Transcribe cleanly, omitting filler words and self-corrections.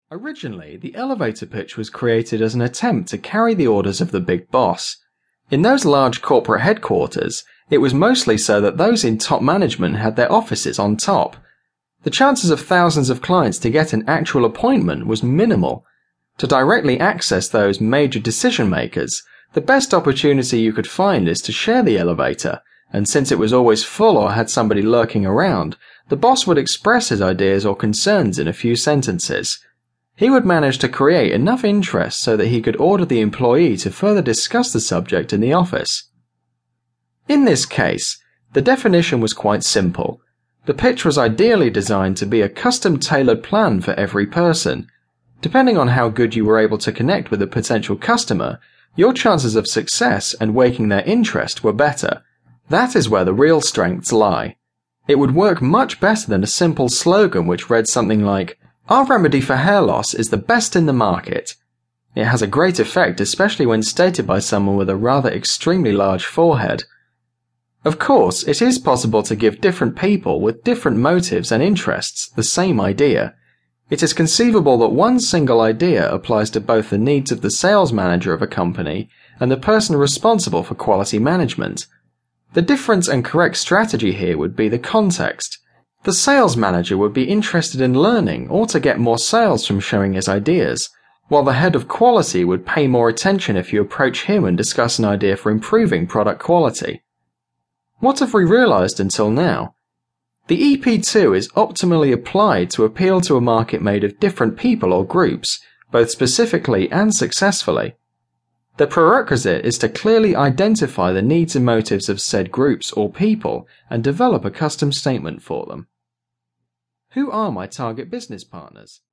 Originally, the elevator pitch was created as an attempt to carry the orders of the big boss. In those large corporate headquarters, it was mostly so that those in top management had their offices on top. The chances of thousands of clients to get an actual appointment was minimal. To directly access those major decision makers, the best opportunity you could find is to share the elevator, and since it was always full or had somebody lurking around, the boss would express his ideas or concerns in a few sentences. He would manage to create enough interest so that he could order the employee to further discuss the subject in the office. In this case, the definition was quite simple. The pitch was ideally designed to be a custom-tailored plan for every person. Depending on how good you were able to connect with a potential customer, your chances of success and waking their interest were better. That is where the real strengths lie. It would work much better than a simple slogan which read something like, "Our remedy for hair loss is the best in the market." It has a great effect, especially when stated by someone with a rather extremely large forehead. Of course, it is possible to give different people with different motives and interests the same idea. It is conceivable that one single idea applies to both the needs of the sales manager of a company and the person responsible for quality management. The different and correct strategy here would be the context. The sales manager would be interested in learning or to get more sales from sharing his ideas, while the head of quality would pay more attention if you approach him and discuss an idea for improving product quality. What have we realized until now? The EP2 is optimally applied to appeal to a market made of different people or groups, both specifically and successfully. The prerequisite is to clearly identify the needs and motives of said groups or people and develop a custom statement for them. Who are my target business partners?